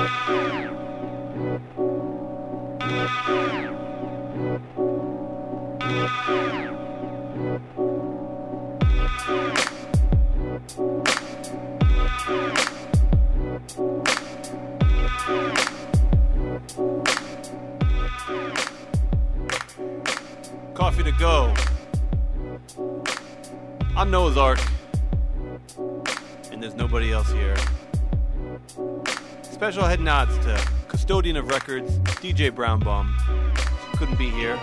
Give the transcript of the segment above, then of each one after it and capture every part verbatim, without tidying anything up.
Coffee to go. I'm Noah's Ark, and there's nobody else here. Special head nods to Custodian of Records, D J Brownbaum. Couldn't be here.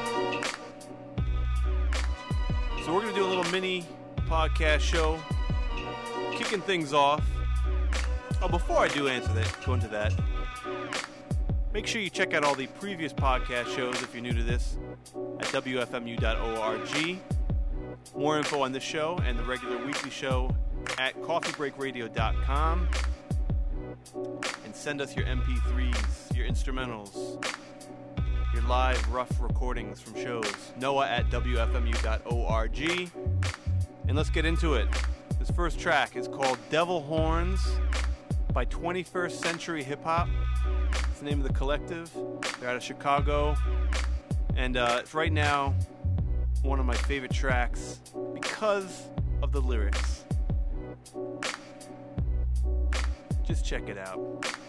So we're going to do a little mini podcast show, kicking things off. Oh, before I do answer that, go into that, make sure you check out all the previous podcast shows if you're new to this at W F M U dot org. More info on this show and the regular weekly show at coffee break radio dot com. And send us your M P threes, your instrumentals, your live rough recordings from shows. Noah at W F M U dot org. And let's get into it. This first track is called Devil Horns by twenty-first Century Hip Hop. It's the name of the collective. They're out of Chicago. And uh, it's right now one of my favorite tracks because of the lyrics. Just check it out.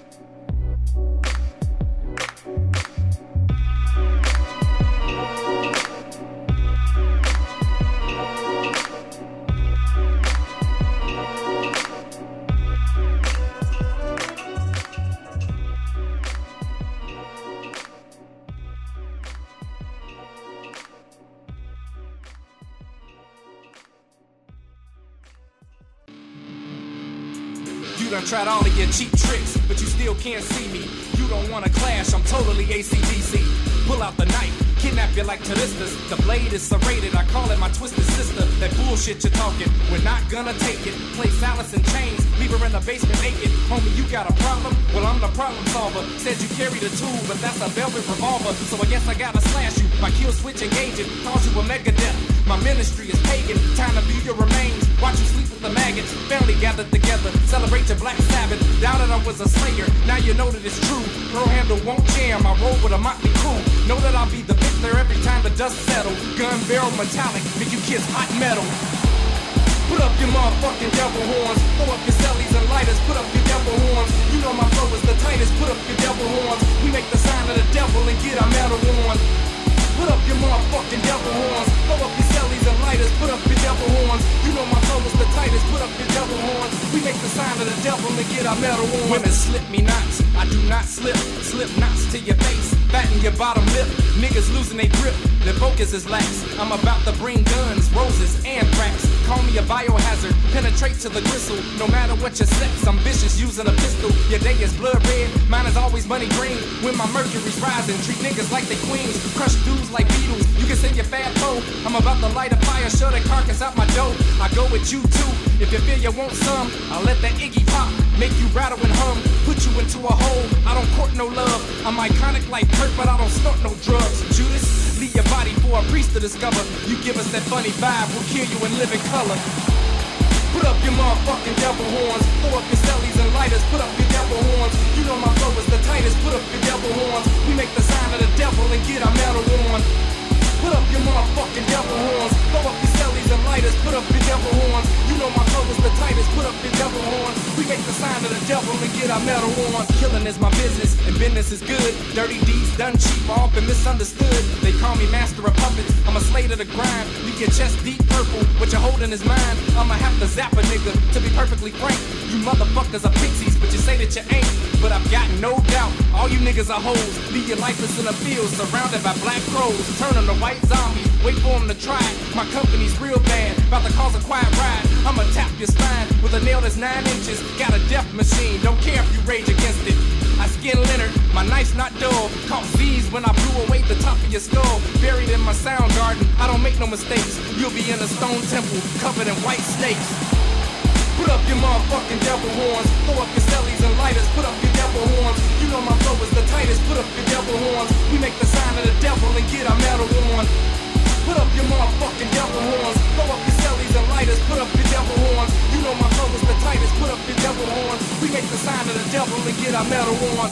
You done tried all of your cheap tricks, but you still can't see me. You don't wanna clash, I'm totally A C D C. Pull out the knife, kidnap you like Taristas. The blade is serrated, I call it my twisted sister. That bullshit you're talking, we're not gonna take it. Place Alice in chains, leave her in the basement naked. Homie, you got a problem? Well, I'm the problem solver. Said you carried a tool, but that's a velvet revolver. So I guess I gotta slash you. My kill switch engaging, cause you a mega death. My ministry is pagan, time to view your remains. Watch you sleep with the maggots, family gathered together. Celebrate your Black Sabbath, doubted I was a slayer. Now you know that it's true, Pearl handle won't jam. I roll with a motley crew, know that I'll be the victor every time the dust settles. Gun barrel metallic, make you kiss hot metal. Put up your motherfucking devil horns, throw up your cellies and lighters, put up your devil horns. You know my flow is the tightest, put up your devil horns. We make the sign of the devil and get our metal on. Put up your motherfucking devil horns, throw up your cellies and lighters, put up your devil horns. You know my flow is the tightest, put up your devil horns. We make the sign of the devil and get our metal on. Women slip me knots, I do not slip, slip knots to your face, fatten your bottom lip. Niggas losing their grip, their focus is lax. I'm about to bring guns, roses, and cracks. Call me a biohazard, penetrate to the gristle. No matter what your sex, I'm vicious using a pistol. Your day is blood red, mine is always money green. When my mercury's rising, treat niggas like they queens. Crush dudes like beetles, you can send your fat hoe. I'm about to light a fire, shut that carcass out my dough. I go with you too, if you feel you want some, I'll let that Iggy pop, make you rattle and hum. Put you into a hole, I don't court no love. I'm iconic like Kurt, but I don't snort no drugs. Judas, leave your body for a priest to discover. You give us that funny vibe, we'll kill you in living color. Put up your motherfucking devil horns, throw up your cellies and lighters, put up your devil horns. You know my flow is the tightest, put up your devil horns. We make the sign of the devil and get our metal on. Put up your motherfucking devil horns, throw up your cellies and lighters, put up your devil horns. You know my flow is the tightest, put up your devil horns. We make the sign of the devil and get our metal on. Killing is my business, and business is good. Dirty deeds done cheap, often misunderstood. They call me master of puppets, I'm a slave to the grind. Leave your chest deep purple, what you're holding is mine. I'ma have to zap a nigga, to be perfectly frank. You motherfuckers are pixies, but you say that you ain't. But I've got no doubt, all you niggas are hoes. Leave your lifeless in the field, surrounded by black crows. Turn them to white zombies, wait for them to try it. My company's real bad, about to cause a quiet ride. I'ma tap your spine with a nail that's nine inches. Got a death machine, don't care if you rage against it. I skin Leonard, my knife's not dull. Caught Z's when I blew away the top of your skull. Buried in my sound garden, I don't make no mistakes. You'll be in a stone temple, covered in white snakes. Put up your motherfucking devil horns, throw up your cellies and lighters, put up your devil horns. You know my flow is the tightest, put up your devil horns. We make the sign of the devil and get our metal on. Put up your motherfucking devil horns, throw up your cellies and lighters. lighters, put up your devil horns. You know my flow is the tightest, put up your devil horns. We make the sign of the devil and get our medal on.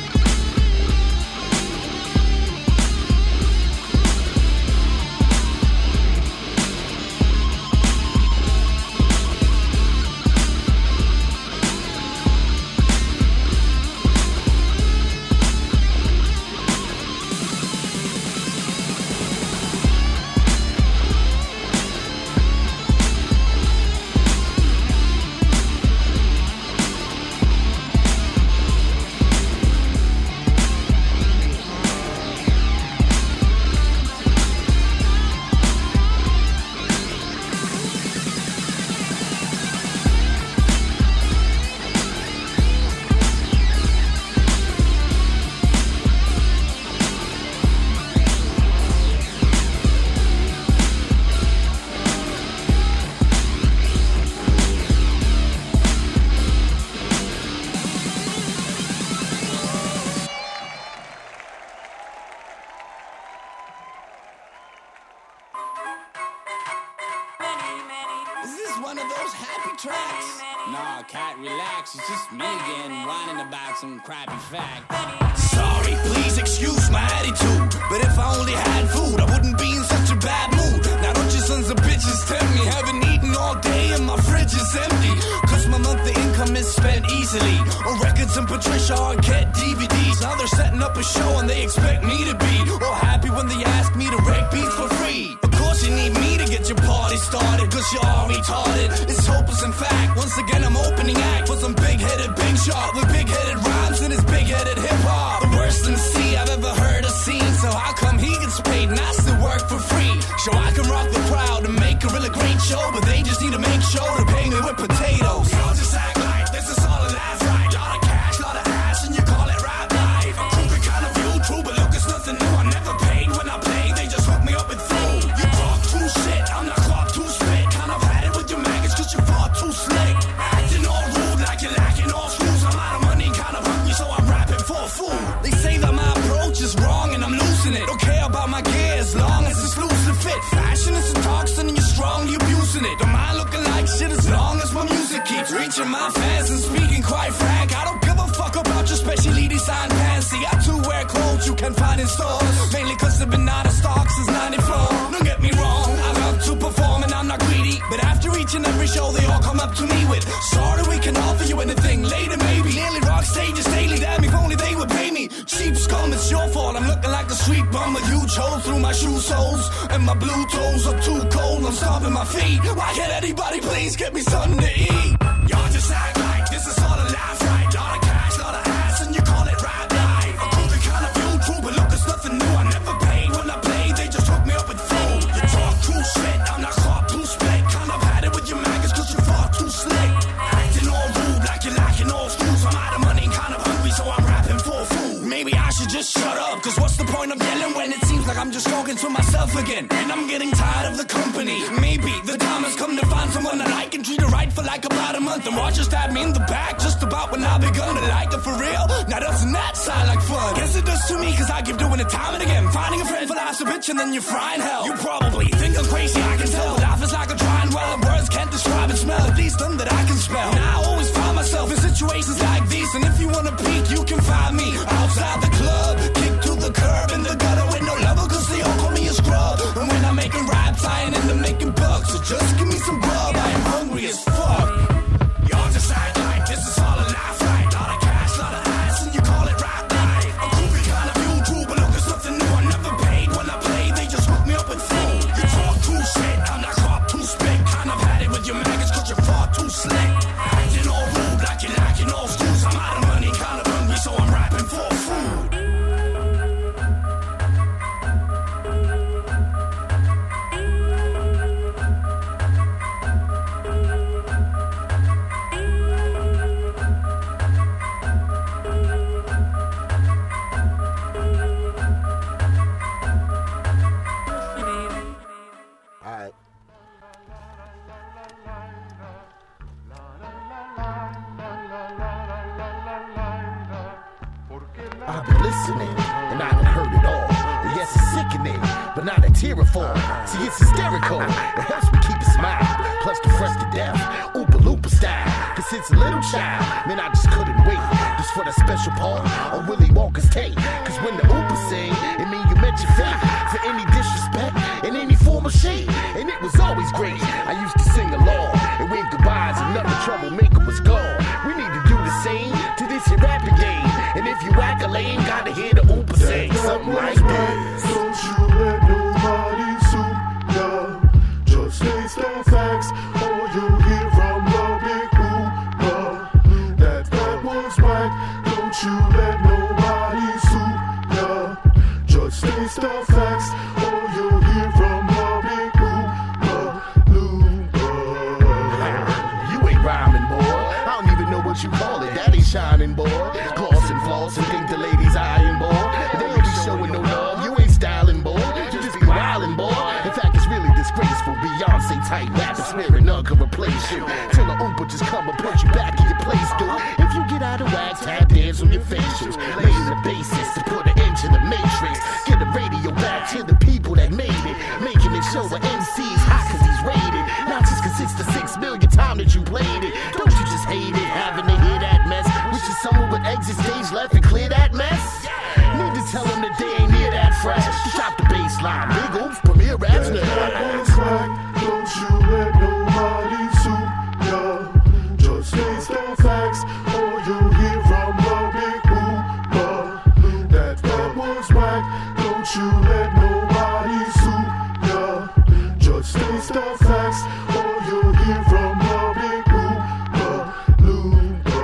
Some crappy fact. Sorry, please excuse my attitude, but if I only had food, I wouldn't be in such a bad mood. Now don't you sons of bitches tempt me. Haven't eaten all day and my fridge is empty, cause my monthly income is spent easily on records and Patricia Arquette D V Ds. Now they're setting up a show and they expect me to be all happy when they ask me to rake beats for free. Of course you need me to get your party started, cause you're all retarded. It's hopeless in fact. Once again I'm opening act for some big-headed big shot with big-headed rhymes and his big-headed hip-hop. The worst M C I've ever heard or seen. So how come he gets paid and I still work for free? So I can rock the crowd and make a really great show, but they just need to make sure to pay me with potatoes. Y'all just act like this is all a laugh, right? Lot of cash, lot of ass, and you call it rap life. I'm crooked kind of view, true, but look, it's nothing new. I'm never paid when I play, they just hook me up with food. You talk too shit, I'm not clock too spit. Kind of had it with your maggots, cause you fought too slick. Acting all rude like you're lacking all screws. I'm out of money, kind of hungry, so I'm rapping for food. They say that my approach is wrong and I'm losing it. Don't care about my gear as long as it's loose and fit. Fashion is a toxin and you're strong, you're abusing it. Don't mind looking like shit as long as my music keeps reaching my fans. And speaking quite frank, I don't give a fuck about your specially designed pants. See, I too wear clothes you can find in stores, mainly cause they've been out of stock since ninety-four. Don't get me wrong, I love to perform and I'm not greedy, but after each and every show they all come up to me with, sorry we can offer you anything later maybe. Nearly rock stages daily, damn if only they would pay me. Cheap scum, it's your fault, I'm looking like a street bum. A huge hole through my shoe soles, and my blue toes are too cold, I'm stomping my feet. Why can't anybody please get me something to eat? Y'all just act like this is all a laugh, right? Lot of cash, lot of ass, and you call it rap life. I'm crooked kind of view, true, but look, it's nothing new. I never paid when I play, they just hook me up with food. You talk too shit, I'm not caught too split. Kind of had it with your maggots, cause you fought too slick. Acting all rude like you're lacking all screws. I'm out of money, kind of hungry, so I'm rapping for food. Maybe I should just shut up, cause what's the point of yelling when it seems like I'm just talking to myself again? And I'm getting tired of the company. Maybe the time has come to find someone that I can treat her right for like about a month, and watch her stab me in the back just about when I begun to like her for real. Now doesn't that sound like fun? Guess it does to me, cause I keep doing it time and again. Finding a friend for life's a bitch and then you're frying hell. You probably think I'm crazy, I can tell. Life is like a dry and well, and words can't describe and smell, at least none that I can spell. And I always find myself in situations like these, and if you wanna peek, you can find me outside the club, kicked to the curb in the gutter with no lover, cause they all call me a scrub. And when I'm making raps, I ain't into making bucks, so just give me some grub, I am hungry as fuck. Y'all just act like this is all a laugh, right? Lot of cash, lot of ass, and you call it rap life. I'm groovy kind of view, true, but look, it's nothing new. I never paid when I play, they just hook me up with food. You talk too shit, I'm not caught too spit. Kind of had it with your maggots, cause you fought too slick. Acting all rude like you're lacking all screws. I'm out of money, kind of hungry, so I'm rapping for food. I've been listening, and I done heard it all. And yes, it's sickening but not a tear of fall. See, it's hysterical. It helps me keep a smile. Plus the fresh to death, Oompa Loompa style. Cause since a little child, man, I just couldn't wait. Just for that special part on Willy Wonka's tape. Cause when the Oompa sing, it mean you met your fate. For any disrespect in any form of shade. And it was always great. I used to sing along and wave goodbyes and nothing troublemaker was gone. We need to do the same to this here rapping game. And if you whack a lane, gotta hear the Oompa sing something like this. Don't you let nobody suit ya. Just face the facts, or you'll hear from the big Oompa that that was whack. Don't you let nobody suit ya. Just face the facts, or you'll hear from the big Oompa Loompa. You ain't rhyming, boy. I don't even know what you call it. That ain't shining, boy. Gloss and floss and think the ladies eyeing, boy. They ain't be showing no love. You ain't styling, boy. You just be wildin', boy. In fact, it's really disgraceful. Beyonce type rapping, swearing none can replace you. Till the Oompa just come and put you back in your place, dude. If you get out of whack, tap dance on your facials. Laying the basis to put an end to the matrix. Get the radio back to the people that made it. Making it show the M C's hot cause he's rated. Not just cause it's the six million time that you played it. Don't you just hate it, having to hear that mess? Wish you someone would exit stage left and clear that mess? Need to tell them that they ain't near that fresh. Drop the bass line, big oops, premier raps now. Don't you let nobody suit ya. Just face the facts, or you'll hear from the big Oompa that that was whack. Don't you let nobody suit ya. Just face the facts, or you'll hear from the big Oompa Loompa.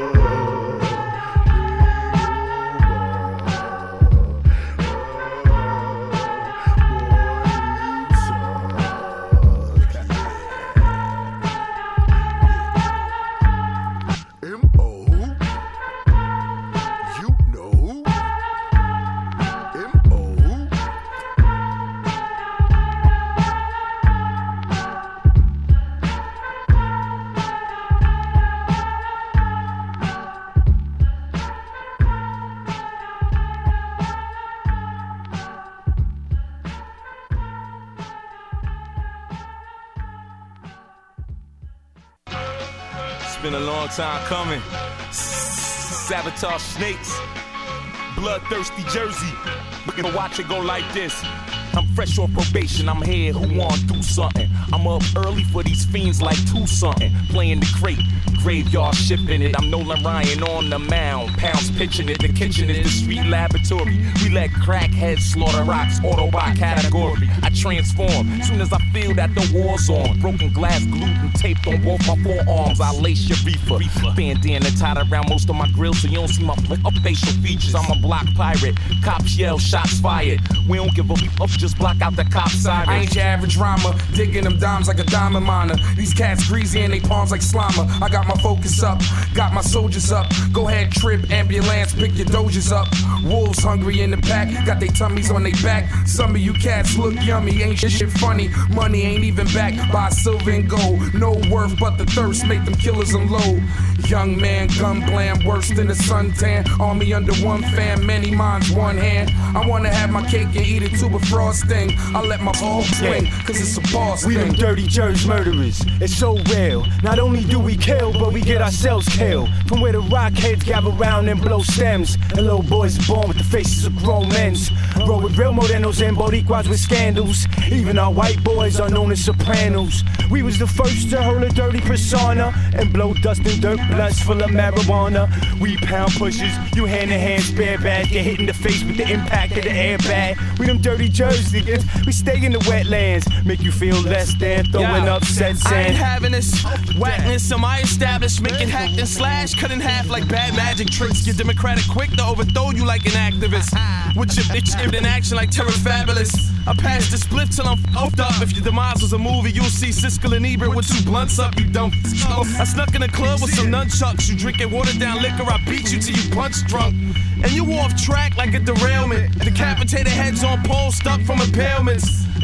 M O You know M O It's been a long time coming. Sabotage Snakes, Bloodthirsty Jersey. Looking to watch it go like this. I'm fresh off probation, I'm here, who wanna do something? I'm up early for these fiends like two something. Playing the crate, graveyard shipping it. I'm Nolan Ryan on the mound, pounds pitching it. The kitchen is the street laboratory. We let crackheads slaughter rocks, Autobot category. I transform, soon as I feel that the war's on. Broken glass glued and taped on both my forearms. I lace your reefer, bandana tied around most of my grills so you don't see my up facial features. I'm a block pirate, cops yell, shots fired. We don't give a up, just block out the cop siren. I ain't your average rhymer, digging them dimes like a diamond miner. These cats greasy and they palms like Slimer. I got my focus up, got my soldiers up. Go ahead, trip, ambulance, pick your dojas up. Wolves hungry in the pack, got they tummies on they back. Some of you cats look yummy, ain't shit, shit funny. Money ain't even backed by silver and gold. No worth but the thirst, make them killers unload. Young man, gun blam, worse than a suntan. Army under one fan, many minds, one hand. I wanna have my cake and eat it to a frosting. I let my ball swing, cause it's a boss We thing. them dirty Jersey murderers, it's so real. Not only do we kill, but we get ourselves killed. From where the rockheads gather round and blow stems. And little boys are born with the faces of grown men's. Roll with real morenos and boricuas with scandals. Even our white boys are known as sopranos. We was the first to hold a dirty persona and blow dust and dirt blunts full of marijuana. We pound pushers, you hand in hand spare bad. Get hit in the face with the impact of the airbag. We them dirty Jersey niggas, we stay in the wetlands. Make you feel less than throwing up set I ain't sand. having this whackness on my establishment. Get hacked and slashed, cut in half like bad magic tricks. Get democratic quick to overthrow you like an activist. With your bitch in action like Terror Fabulous. I pass the split till I'm f***ed up. If your demise was a movie, you'll see Siskel and Ebert with two blunts up, you dumb f***. I snuck in a club with some nunchucks. You drinking watered down liquor, I beat you till you punch drunk. And you off track like a derailment. Decapitated heads on poles stuck from impalements.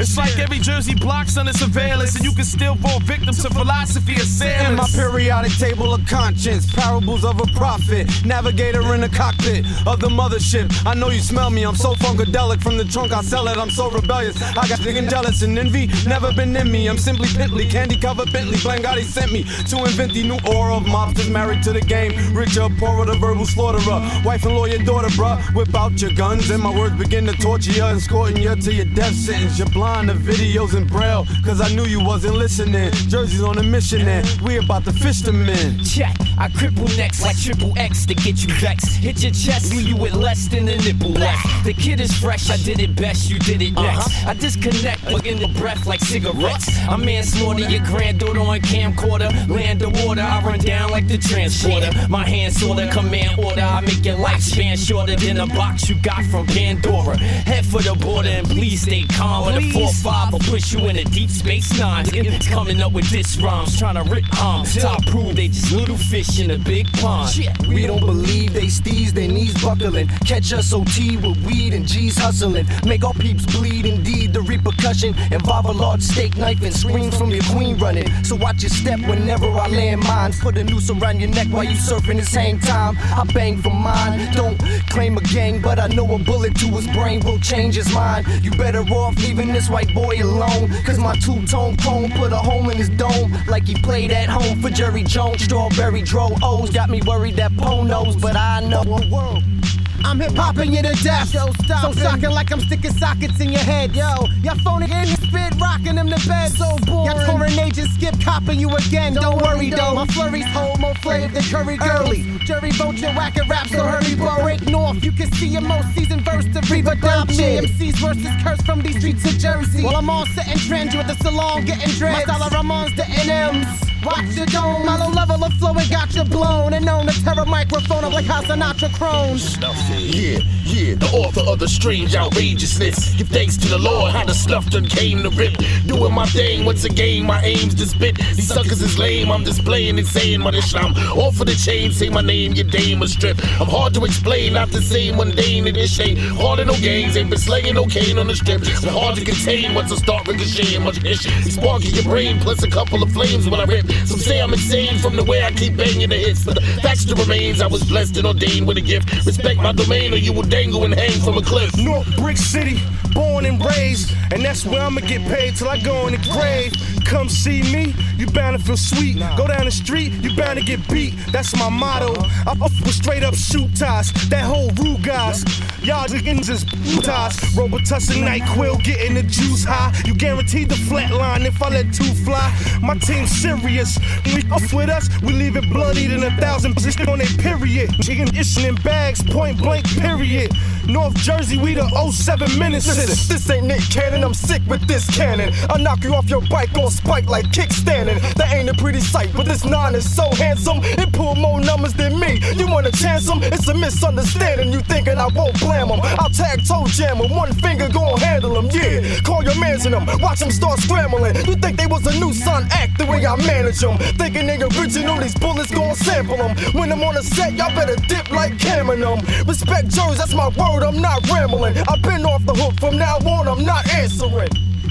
It's like every Jersey block's under surveillance, and you can still fall victim to philosophy assailants. In my periodic table of conscience, parables of a prophet, navigator in the cockpit of the mothership. I know you smell me, I'm so funkadelic. From the trunk I sell it, I'm so rebellious. I got digging jealous and envy, never been in me. I'm simply Bentley, candy covered Bentley. Blangotti sent me to invent the new aura of mobsters married to the game. Richer, poorer, the verbal slaughterer. Wife and lawyer daughter, bruh. Whip out your guns and my words begin to torture you, escorting you to your death sentence. You're blind to videos in braille, cause I knew you wasn't listening. Jersey's on a mission and we about to fish them in. Check, I cripple necks like triple X to get you vexed. Hit your chest, leave you with less than a nipple left. The kid is fresh, I did it best, you did it next. Uh-huh. I disconnect, look in the breath like cigarettes. I manslaughter your granddaughter on camcorder. Land of water, I run down like the transporter. My hand sorta command order, I make your lifespan shorter than a box you got from Pandora. Head for the border and please stay calm. With a four five will push you in a deep space nine. It's coming up with this rhymes, trying to rip arms. Top prove they just little fish in a big pond. We don't believe they steez, their knees buckling. Catch us O T with weed and G's hustling. Make our peeps bleed, indeed the repercussion. Involve a large steak knife and screams from your queen running. So watch your step whenever I land mines. Put a noose around your neck while you surfing this hang time. I bang for mine, don't claim a gang, but I know a bullet to his brain will change his mind. You better off leaving this white boy alone, cause my two-tone chrome put a hole in his dome, like he played at home for Jerry Jones. Strawberry dro O's got me worried that Poe knows, but I know the world. I'm hip hopping you to death. Yo, stop so shocking like I'm sticking sockets in your head. Yo, y'all phoning in your spit, rocking them to bed. So boring. Y'all touring agents skip copping you again. Don't, Don't worry though, my flurries hold more flavor than curry girly. Jerry Vulture whacking rap, so hurry, bro. Break north, you can see your most seasoned verse to Reba Dumpy. M Cs versus curse from these streets of Jersey. While I'm on setting trends with the salon, getting dreads. My dollar Ramones to N M's. Watch your dome, my low level of flow and got you blown. And on the terror microphone, I'm like how Sinatra crones. Yeah, yeah, the author of the strange outrageousness. Give thanks to the Lord, how the stuff done came to rip. Doing my thing, once again, my aim's to spit. These suckers is lame, I'm displaying and saying my dish. I'm off of the chain, say my name, your dame a strip. I'm hard to explain, not the same mundane in this shape. Hard in no games, ain't been slaying no cane on the strip. I'm hard to contain once I start ricocheting much ish. We spark in your brain, plus a couple of flames when I rip. Some say I'm insane from the way I keep banging the hits. But the fact still remains, I was blessed and ordained with a gift. Respect my domain or you will dangle and hang from a cliff. North Brick City, born and raised, and that's where I'ma get paid till I go in the grave. Come see me, you bound to feel sweet. Go down the street, you bound to get beat. That's my motto. I up with straight up shoot ties. That whole rude guys. Y'all niggas is ties. Robitussin, NyQuil, getting the juice high. You guaranteed the flat line if I let two fly. My team's serious. We off with us, we leave it bloodied in a thousand positions on their period. Chicken ishing in bags, point blank, period. North Jersey, we the oh seven menaces. Listen, this ain't Nick Cannon, I'm sick with this cannon. I'll knock you off your bike on spike like kickstanding. That ain't a pretty sight, but this nine is so handsome. It pull more numbers than me. You wanna chance them? It's a misunderstanding. You thinking I won't blam them. I'll tag toe jam them. One finger gon' handle them, yeah. Call your mans in them, watch them start scrambling. You think they was a new son act the way I manage them. Thinking they original, these bullets gon' sample them. When I'm on the set, y'all better dip like Cam and them. Respect Jersey, that's my word, I'm not rambling. I've been off the hook, from now on I'm not answering.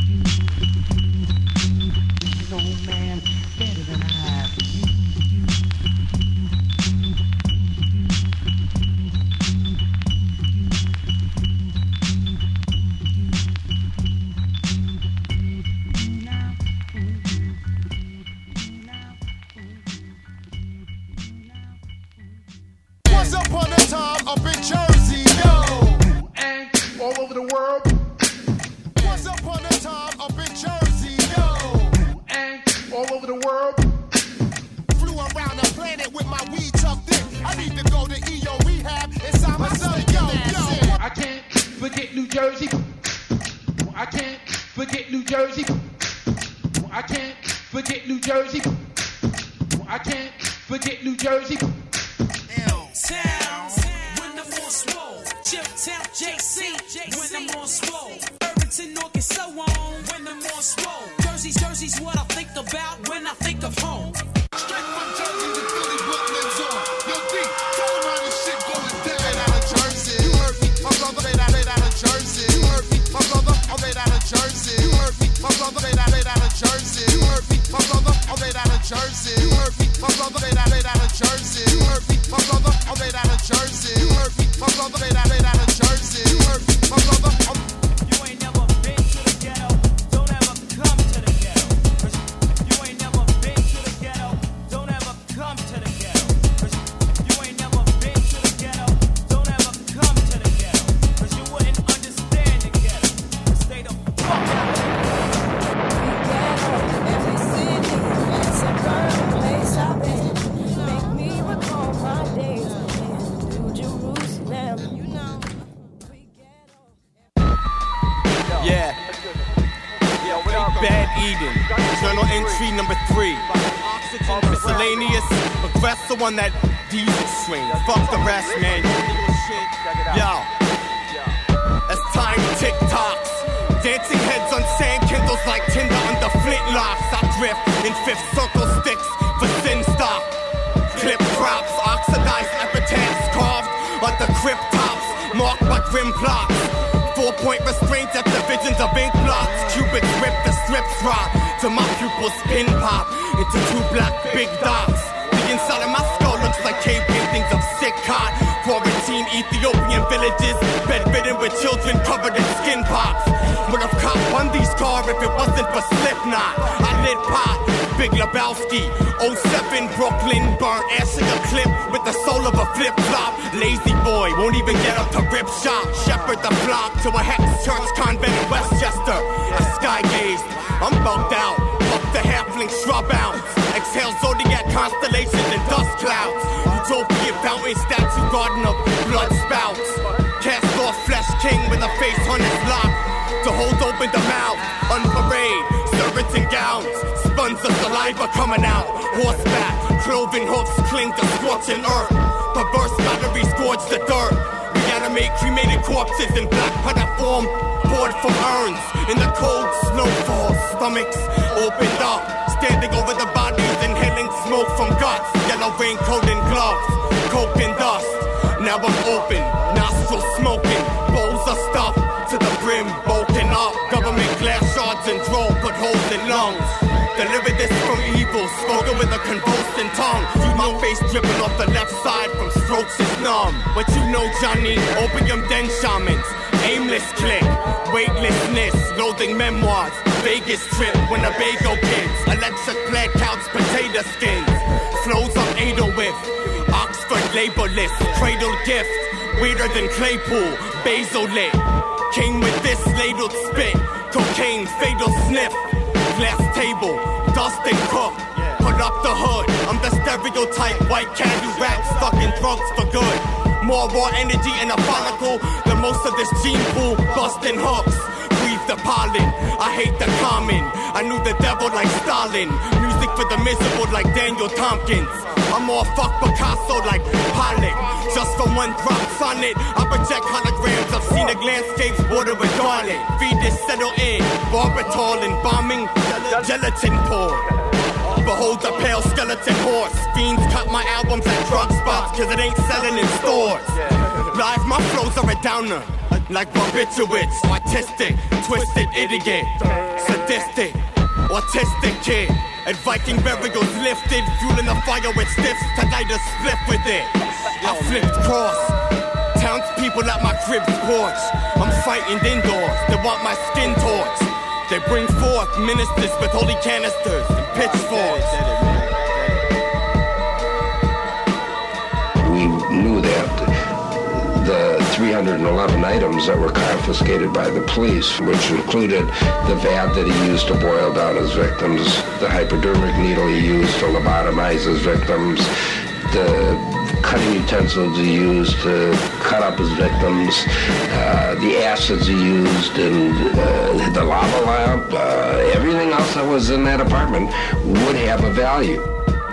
No man better than I. Once upon a time up in Jersey, yo, and all over the world. Once upon a time up in Jersey, yo, and all over the world. Flew around the planet with my weed tucked in. I need to go to E O rehab inside myself, yo, yo. I can't forget New Jersey. I can't forget New Jersey. I can't forget New Jersey. I can't forget New Jersey. Town, when I'm on swole. Chip Town, J C, when I'm on swole. Irvington, North, and so on, when I'm on swole. Jersey's, Jersey's what I think about when I think of home. Straight from Jersey to Philly, Brooklyn's on. Yo, D, tell them how this shit going down. Straight out of Jersey. You heard me, my brother, straight out, straight out of Jersey. You heard me, my brother, I'm straight out of Jersey. You heard Journal entry number three. Miscellaneous, aggressor on that diesel string. Fuck the rest, man. Yo. As time tick-tocks. Dancing heads on sand kindles like tinder under flintlocks. I drift in fifth circle sticks for sin stop. Clip crops, oxidized epitaphs carved on the crypt tops, marked by grim plots. Four-point restraint at the visions of ink blots. Cubics rip the strips drop to my pupils pin pop into two black big dots. The inside of my skull looks like cave paintings of sick cot. Quarantine Ethiopian villages, bedridden with children covered in skin pox. Would have caught Bundy's car if it wasn't for Slipknot. I lit pot, Big Lebowski, oh seven Brooklyn, burnt ass in a clip with the soul of a flip-flop. Lazy boy, won't even get up to rip shop. Shepherd the flock to a hex church convent in Westchester. I sky gazed, I'm bugged out. Fuck the halfling shrub ounce. Exhale zodiac constellations and dust clouds. Utopian fountain statue garden of blood spouts. Cast off flesh king with a face on his lock. To hold open the mouth, on parade, servants in gowns. Spuns of saliva coming out. Horseback, cloven hoofs cling to scorching earth. Perverse batteries scorch the dirt. Reanimate cremated corpses in black powder form. Poured from urns in the cold snowfall. Stomachs opened up, standing over the bodies, inhaling smoke from guts. Yellow raincoat and gloves, coke and dust. Now I'm open, nostrils smoking, bowls of stuff to the brim, bulking up. Government glass shards and drove, put holes in lungs. Deliver this from evil, spoken with a convulsing tongue. See my face dripping off the left side from strokes is numb. But you know Johnny, opium den shamans. Aimless click, weightlessness, loathing memoirs. Vegas trip, Winnebago kids. Electric plaid couch, potato skins. Flows on Ado with Oxford labelless, cradle gift. Weirder than Claypool, basil lit. Came with this ladled spit. Cocaine, fatal sniff. Glass table, dust and cook. Put up the hood, I'm the stereotype. White cat who raps, fucking drugs for good. More raw energy in a follicle than most of this gene pool. Busting hooks, breathe the pollen. I hate the common. I knew the devil like Stalin. Music for the miserable like Daniel Tompkins. I'm more fuck Picasso like Pollock. Just for one drop sonnet, I project holograms of scenic landscapes bordered with garlic. Feed this settle in, barbital and bombing, gelatin pour. Behold the pale skeleton horse. Fiends cut my albums at drug spots, cause it ain't selling in stores. Live, my flows are a downer, like barbiturates. Artistic, twisted idiot, sadistic, autistic kid. At Viking burials lifted, fueling the fire with stiffs to light a split with it. I flipped cross, townspeople at my crib's porch. I'm frightened indoors, they want my skin torched. They bring forth ministers with holy canisters and pitchforks. We knew that the three hundred eleven items that were confiscated by the police, which included the vat that he used to boil down his victims, the hypodermic needle he used to lobotomize his victims, the cutting utensils he used to cut up his victims, uh, the acids he used, and uh, the lava lamp, uh, everything else that was in that apartment would have a value.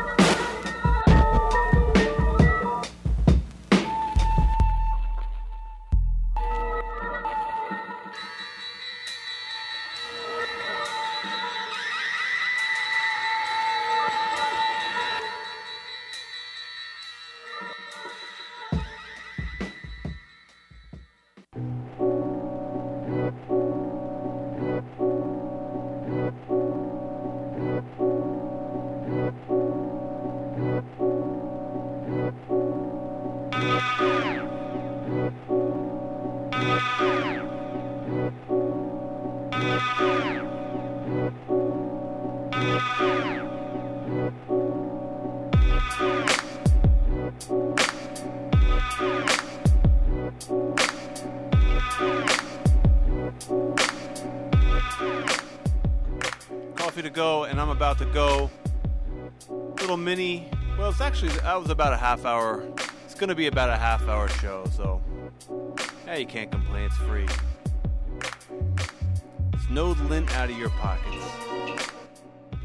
To go, and I'm about to go. Little mini. Well, it's actually that was about a half hour. It's gonna be about a half hour show, so yeah, you can't complain. It's free. It's no lint out of your pockets.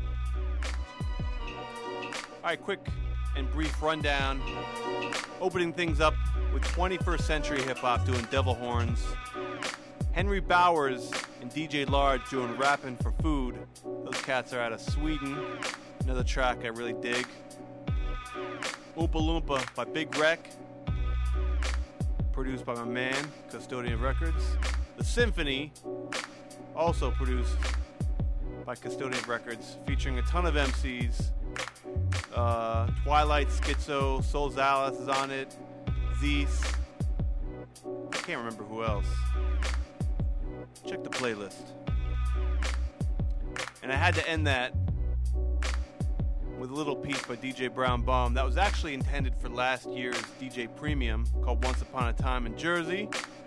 All right, quick and brief rundown. Opening things up with twenty-first century hip-hop doing Devil Horns. Henry Bowers and D J Large doing Rappin' for Food. Those cats are out of Sweden. Another track I really dig. Oompa Loompa by Big Wreck. Produced by my man, Custodian Records. The Symphony, also produced by Custodian Records, featuring a ton of M Cs. Uh, Twilight, Schizo, Soul Zalas is on it. Zeus. I can't remember who else. Check the playlist. And I had to end that with a little piece by D J Brown Bomb that was actually intended for last year's D J Premium called Once Upon a Time in Jersey.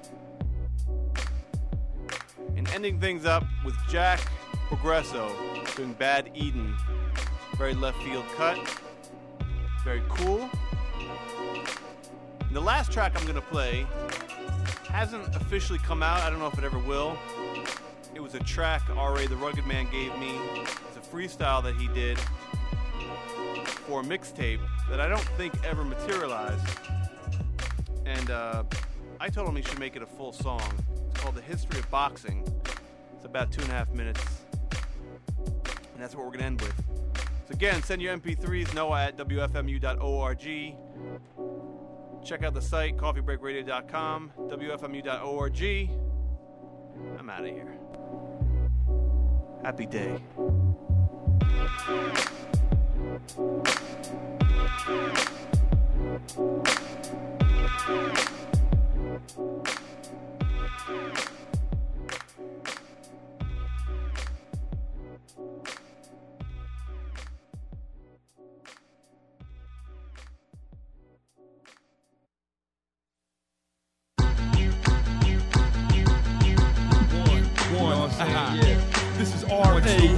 And ending things up with Jack Progresso doing Bad Eden. Very left field cut. Very cool. And the last track I'm going to play hasn't officially come out. I don't know if it ever will. It was a track R A the Rugged Man gave me. It's a freestyle that he did for a mixtape that I don't think ever materialized. And uh, I told him he should make it a full song. It's called The History of Boxing. It's about two and a half minutes. And that's what we're going to end with. So again, send your M P threes, Noah at W F M U dot org. Check out the site, coffee break radio dot com, W F M U dot org. I'm out of here. Happy day. This is R A, rugged,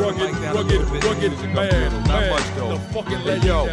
rugged, rugged man, man, the fucking legendary.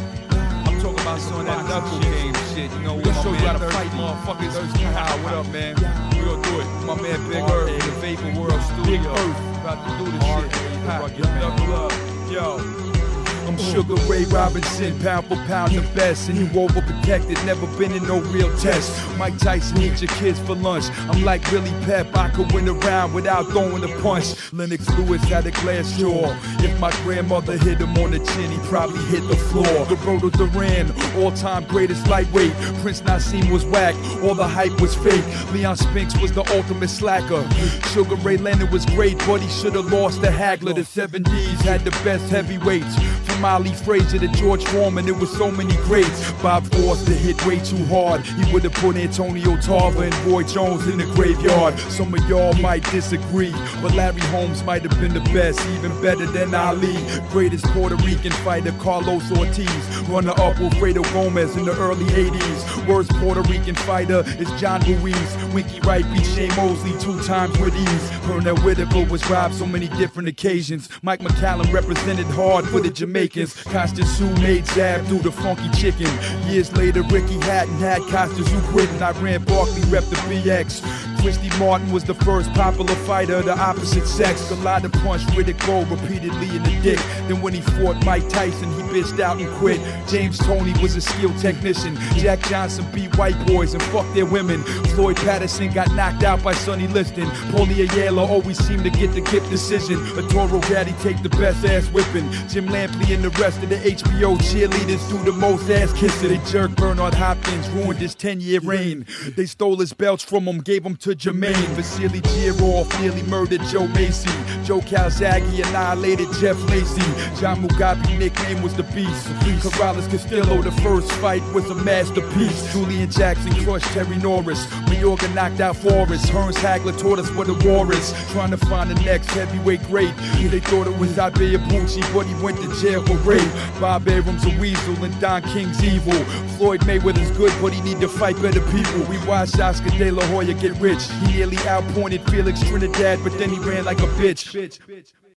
I'm talking about some of that knuckle game shit, you know. We'll show you how to fight, motherfuckers. How, what up, man? We'll do it. My man Big Earth in the Vapor World Studio. Big Earth. About to do this shit. Rugged, knuckle up. Yo. I'm Sugar Ray Robinson, pound for pound the best. And you overprotected, never been in no real test. Mike Tyson eat your kids for lunch. I'm like Billy Pep, I could win a round without throwing a punch. Lennox Lewis had a glass jaw. If my grandmother hit him on the chin, he probably hit the floor. Roberto Duran, all-time greatest lightweight. Prince Nassim was whack, all the hype was fake. Leon Spinks was the ultimate slacker. Sugar Ray Leonard was great, but he should have lost to Hagler. The seventies had the best heavyweights. From Ali Frazier to George Foreman, there was so many greats. Bob Foster hit way too hard. He would have put Antonio Tarver and Roy Jones in the graveyard. Some of y'all might disagree, but Larry Holmes might have been the best, even better than Ali. Greatest Puerto Rican fighter, Carlos Ortiz. Runner-up Wilfredo Gomez in the early eighties. Worst Puerto Rican fighter is John Ruiz. Winky Wright beat Shea Mosley two times with ease. Pernell Whitaker was robbed so many different occasions. Mike McCallum represented hard for the Jamaicans. Constance Sue made Zab do the funky chicken. Years later, Ricky Hatton had Constance Sue quitting. I ran Barkley, rep the B X. Christy Martin was the first popular fighter of the opposite sex. Galata punched Riddick Bowe repeatedly in the dick. Then when he fought Mike Tyson, he bitched out and quit. James Toney was a skilled technician. Jack Johnson beat white boys and fucked their women. Floyd Patterson got knocked out by Sonny Liston. Paulie Ayala always seemed to get the kip decision. Arturo Gatti take the best ass whipping. Jim Lampley and the rest of the H B O cheerleaders do the most ass kissing. They jerked Bernard Hopkins, ruined his ten-year reign. They stole his belts from him, gave them to Jermaine. Vasily Giroff nearly murdered Joe Macy. Joe Calzaghe annihilated Jeff Lacey. John Mugabe's nickname was the Beast. Corrales Castillo, the first fight was a masterpiece. Julian Jackson crushed Terry Norris. Mayorga knocked out Forrest. Hearns Hagler taught us what a war is. Trying to find the next heavyweight great. They thought it was Isaiah Bucci, but he went to jail for rape. Bob Abrams a weasel and Don King's evil. Floyd Mayweather's good, but he need to fight better people. We watched Oscar De La Hoya get rich. He nearly outpointed Felix Trinidad, but then he ran like a bitch.